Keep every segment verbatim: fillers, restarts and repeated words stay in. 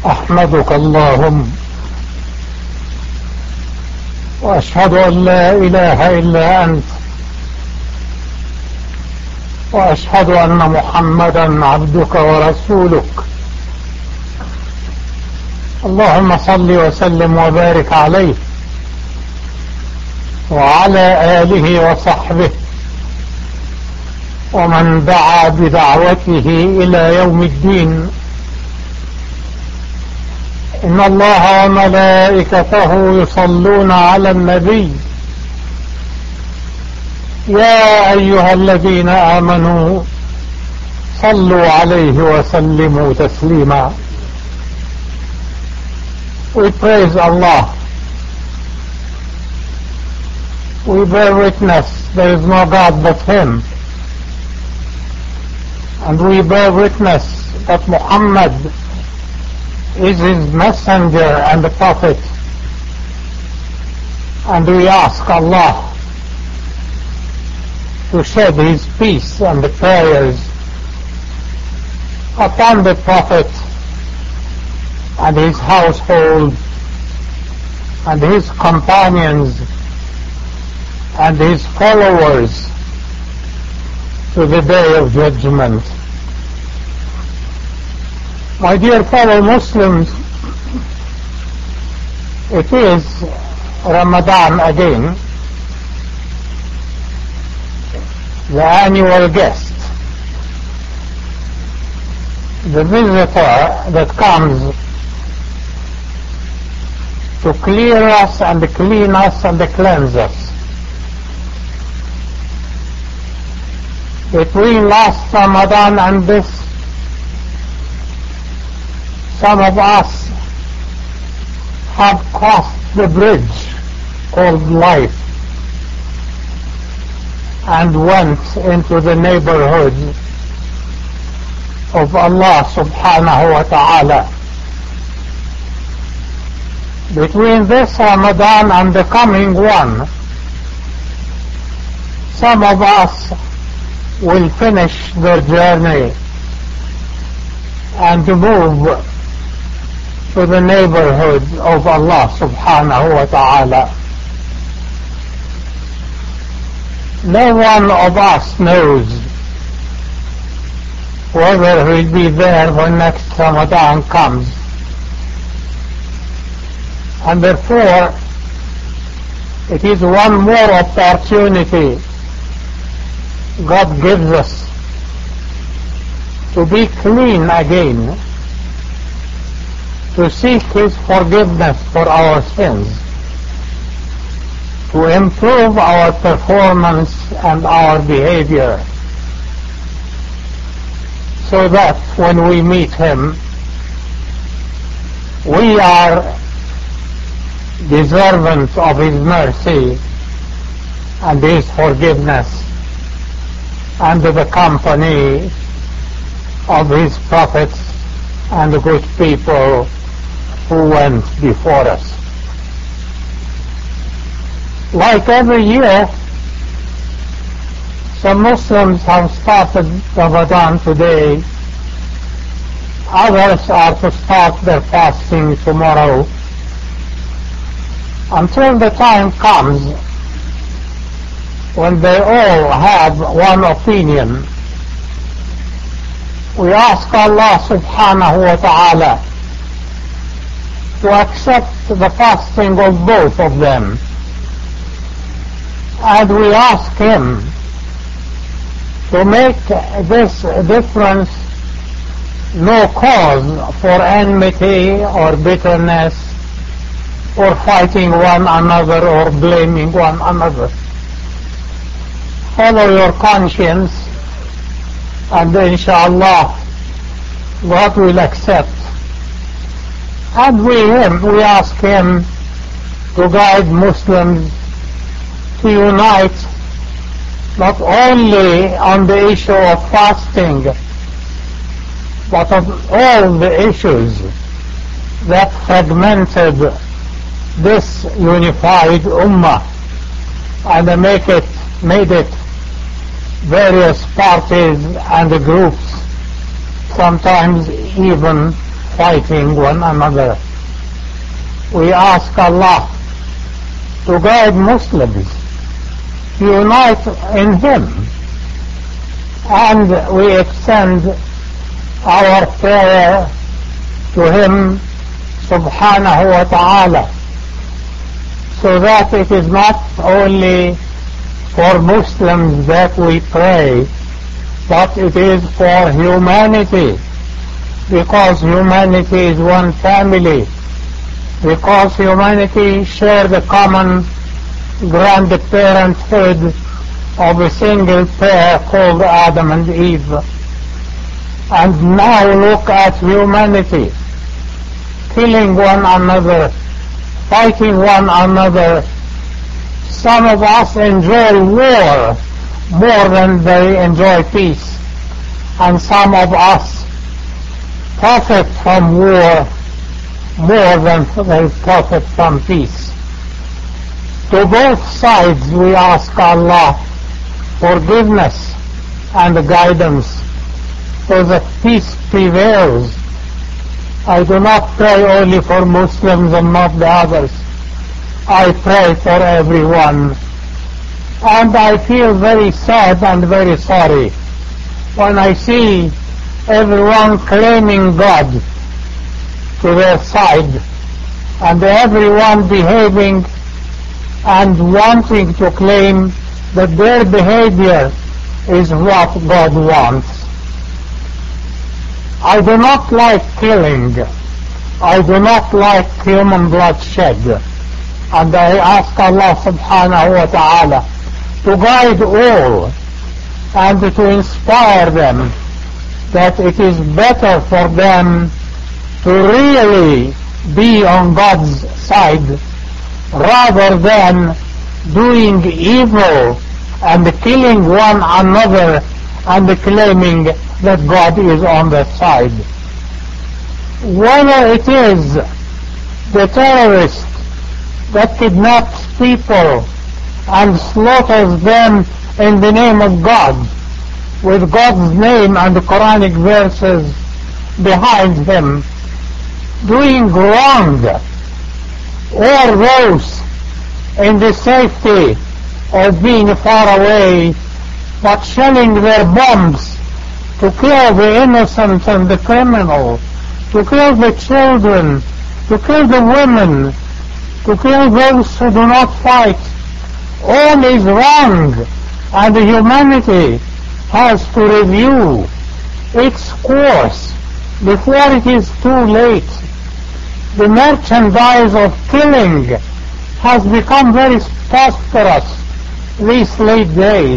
أحمدك اللهم وأشهد أن لا إله إلا أنت وأشهد أن محمدا عبدك ورسولك. اللهم صل وسلم وبارك عليه وعلى آله وصحبه ومن دعا بدعوته إلى يوم الدين. إن الله وملائكته يصلون على النبي يا أيها الذين آمنوا صلوا عليه وسلموا تسليما. We praise Allah. We bear witness there is no God but Him, and we bear witness that Muhammad is His messenger and the prophet, and we ask Allah to shed His peace and the prayers upon the prophet and his household and his companions and his followers to the day of judgment. My dear fellow Muslims, it is Ramadan again, the annual guest, the visitor that comes to clear us and clean us and cleanse us. Between last Ramadan and this, some of us have crossed the bridge called life and went into the neighborhood of Allah subhanahu wa ta'ala. Between this Ramadan and the coming one, some of us will finish their journey and move to the neighborhood of Allah subhanahu wa ta'ala. No one of us knows whether he'll be there when next Ramadan comes, and therefore it is one more opportunity God gives us to be clean again, to seek His forgiveness for our sins, to improve our performance and our behavior, so that when we meet Him, we are deserving of His mercy and His forgiveness and the company of His prophets and the good people who went before us. Like every year, some Muslims have started Ramadan today. Others are to start their fasting tomorrow. Until the time comes when they all have one opinion, we ask Allah subhanahu wa ta'ala to accept the fasting of both of them, and we ask Him to make this difference no cause for enmity or bitterness or fighting one another or blaming one another. Follow your conscience, and inshallah God will accept. And we him, we ask Him to guide Muslims to unite not only on the issue of fasting, but on all the issues that fragmented this unified ummah and make it, made it various parties and groups, sometimes even fighting one another. We ask Allah to guide Muslims to unite in Him, and we extend our prayer to Him subhanahu wa ta'ala, so that it is not only for Muslims that we pray, but it is for humanity, because humanity is one family, because humanity share the common grandparenthood of a single pair called Adam and Eve. And now look at humanity, killing one another, fighting one another. Some of us enjoy war more than they enjoy peace, and some of us profit from war more than they profit from peace. To both sides we ask Allah forgiveness and guidance so that peace prevails. I do not pray only for Muslims and not the others. I pray for everyone. And I feel very sad and very sorry when I see everyone claiming God to their side, and everyone behaving and wanting to claim that their behavior is what God wants. I do not like killing. I do not like human bloodshed. And I ask Allah subhanahu wa ta'ala to guide all and to inspire them that it is better for them to really be on God's side rather than doing evil and killing one another and claiming that God is on their side. Whether it is the terrorist that kidnaps people and slaughters them in the name of God, with God's name and the Quranic verses behind him, doing wrong, or those in the safety of being far away but shelling their bombs to kill the innocent and the criminal, to kill the children, to kill the women, to kill those who do not fight. All is wrong, and humanity has to review its course before it is too late. The merchandise of killing has become very prosperous these late days.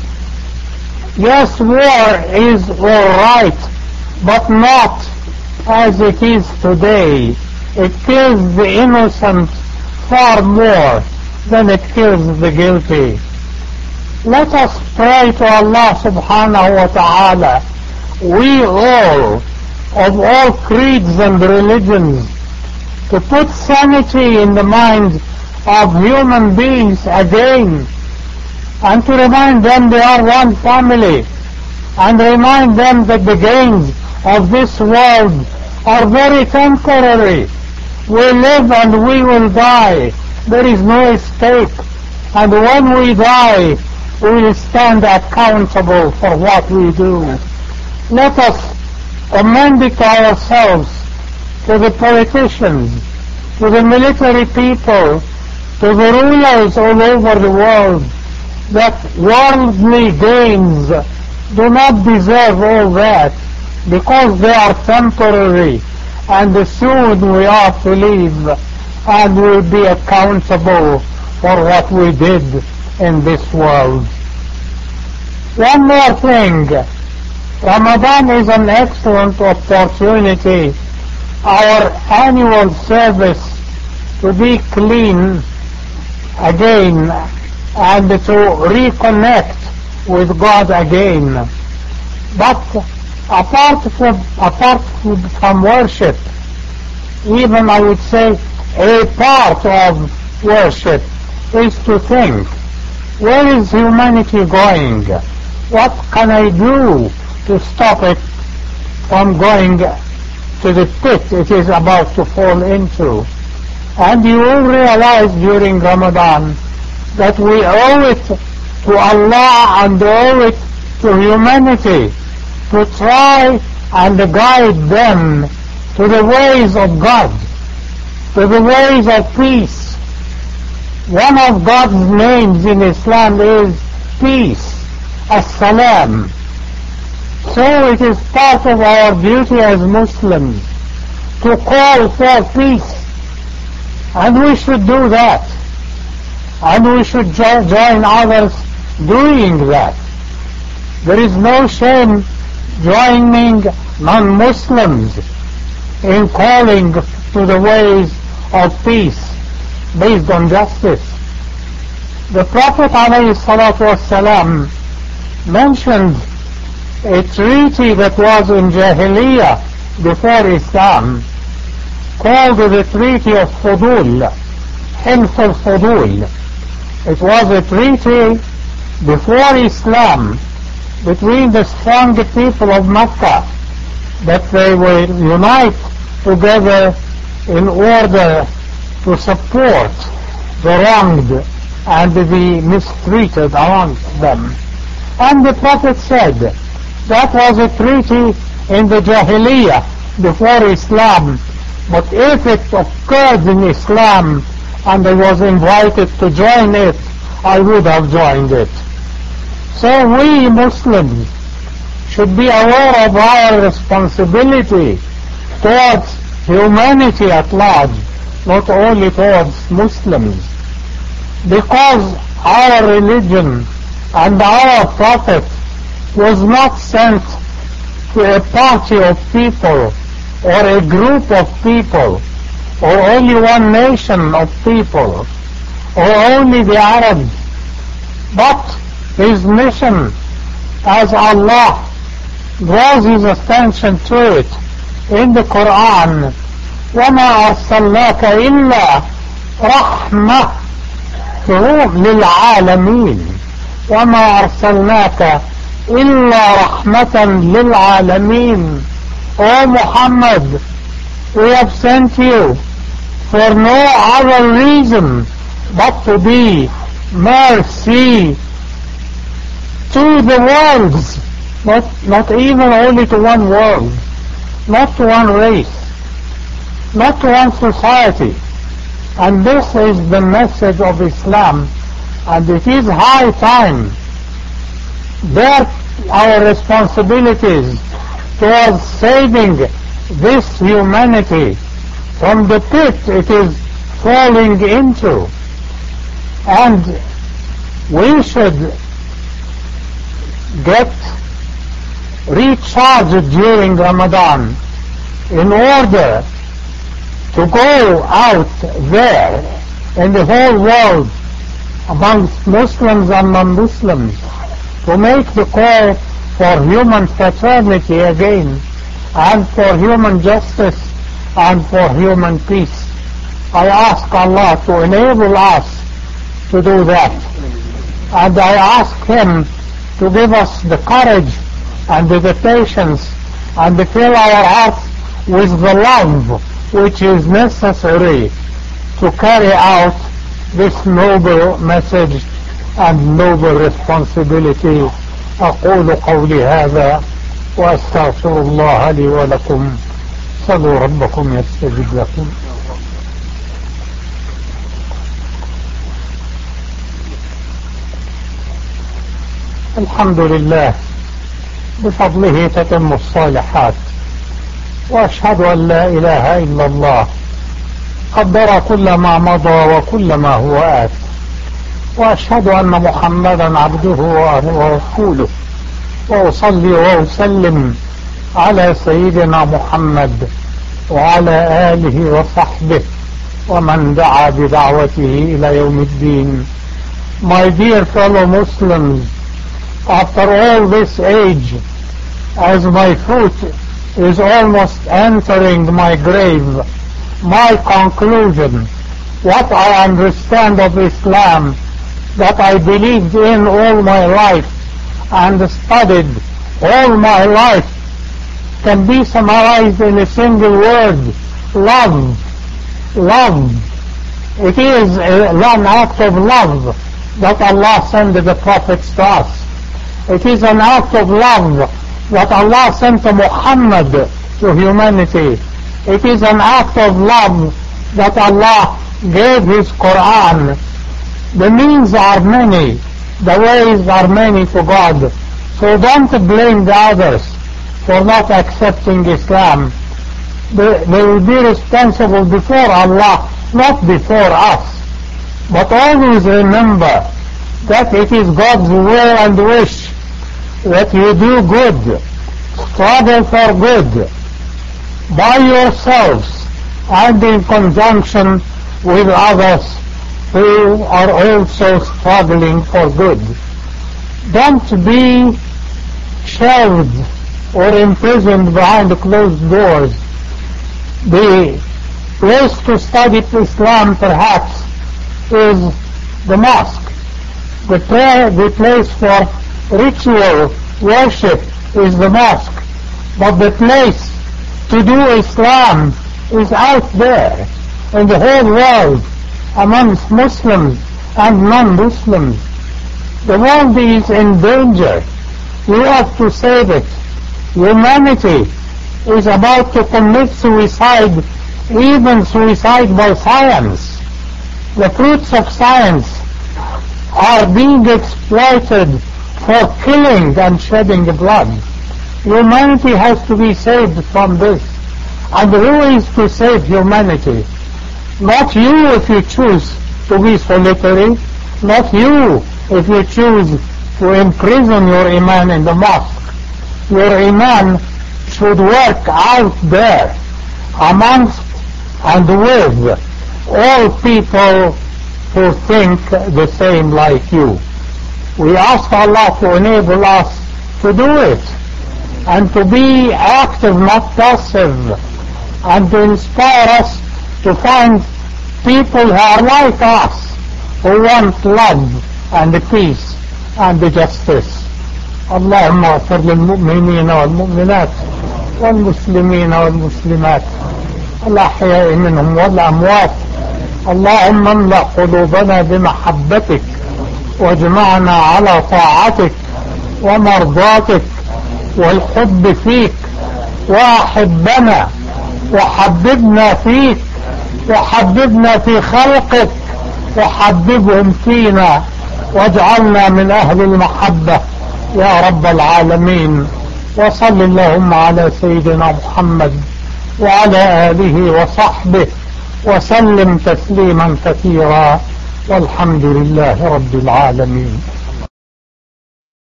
Yes, war is all right, but not as it is today. It kills the innocent far more than it kills the guilty. Let us pray to Allah subhanahu wa ta'ala, we all, of all creeds and religions, to put sanity in the minds of human beings again, and to remind them they are one family, and remind them that the gains of this world are very temporary. We live and we will die. There is no escape. And when we die, we will stand accountable for what we do. Let us commend it to ourselves, to the politicians, to the military people, to the rulers all over the world, that worldly gains do not deserve all that, because they are temporary, and soon we are to leave and will be accountable for what we did in this world. One more thing. Ramadan is an excellent opportunity, our annual service, to be clean again and to reconnect with God again. But apart from, apart from worship, even I would say a part of worship is to think, where is humanity going? What can I do to stop it from going to to the pit it is about to fall into. And you will realize during Ramadan that we owe it to Allah and owe it to humanity to try and guide them to the ways of God, to the ways of peace. One of God's names in Islam is peace, as-salam. So it is part of our duty as Muslims to call for peace, and we should do that, and we should jo- join others doing that. There is no shame joining non-Muslims in calling to the ways of peace based on justice. The Prophet ﷺ mentioned a treaty that was in Jahiliyyah before Islam called the Treaty of Fudul, Hilf al-Fudul. It was a treaty before Islam between the strong people of Mecca, that they will unite together in order to support the wronged and the mistreated amongst them. And the Prophet said that was a treaty in the Jahiliyyah before Islam, but if it occurred in Islam and I was invited to join it, I would have joined it. So we Muslims should be aware of our responsibility towards humanity at large, not only towards Muslims, because our religion and our Prophet was not sent to a party of people or a group of people or only one nation of people or only the Arabs, but his mission, as Allah draws his attention to it in the Quran, وَمَا أَرْسَلْنَاكَ إِلَّا رَحْمَةً لِلْعَالَمِينَ وَمَا أَرْسَلْنَاكَ إِلَّا رَحْمَةً لِلْعَالَمِينَ. O Muhammad, we have sent you for no other reason but to be mercy to the worlds, not, not even only to one world, not to one race, not to one society. And this is the message of Islam, and it is high time that our responsibilities towards saving this humanity from the pit it is falling into. And we should get recharged during Ramadan in order to go out there in the whole world amongst Muslims and non-Muslims to make the call for human fraternity again, and for human justice, and for human peace. I ask Allah to enable us to do that, and I ask Him to give us the courage and the patience and to fill our hearts with the love which is necessary to carry out this noble message and noble responsibility. أقول قولي هذا وأستغفر الله لي ولكم. صلوا ربكم يستجب لكم. الحمد لله بفضله تتم الصالحات، وأشهد أن لا إله إلا الله قدر كل ما مضى وكل ما هو آت، وأشهد أن محمدا عبده ورسوله، وأصلي وأسلم على سيدنا محمد وعلى آله وصحبه ومن دعا بدعوته إلى يوم الدين. My dear fellow Muslims, after all this age, as my foot is almost entering my grave, my conclusion, what I understand of Islam, that I believed in all my life and studied all my life can be summarized in a single word: love. Love. It is a, an act of love that Allah sent the prophets to us. It is an act of love that Allah sent to Muhammad to humanity. It is an act of love that Allah gave His Quran. The means are many, the ways are many to God. So don't blame the others for not accepting Islam. They, they will be responsible before Allah, not before us. But always remember that it is God's will and wish that you do good, struggle for good, by yourselves and in conjunction with others who are also struggling for good. Don't be shelved or imprisoned behind closed doors. The place to study Islam perhaps is the mosque. The, prayer, the place for ritual worship is the mosque. But the place to do Islam is out there in the whole world amongst Muslims and non-Muslims. The world is in danger. You have to save it. Humanity is about to commit suicide, even suicide by science. The fruits of science are being exploited for killing and shedding blood. Humanity has to be saved from this. And who is to save humanity? Not you if you choose to be solitary, not you if you choose to imprison your iman in the mosque. Your iman should work out there amongst and with all people who think the same like you. We ask Allah to enable us to do it and to be active, not passive, and to inspire us to find people who are like us, who want love and peace and justice. اللهم اغفر للمؤمنين والمؤمنات والمسلمين والمسلمات الأحياء منهم والأموات. اللهم املأ قلوبنا بمحبتك واجمعنا على طاعتك ومرضاتك والحب فيك، وأحبنا وحببنا فيك وحببنا في خلقك وحببهم فينا واجعلنا من أهل المحبة يا رب العالمين. وصل اللهم على سيدنا محمد وعلى آله وصحبه وسلم تسليما كثيرا والحمد لله رب العالمين.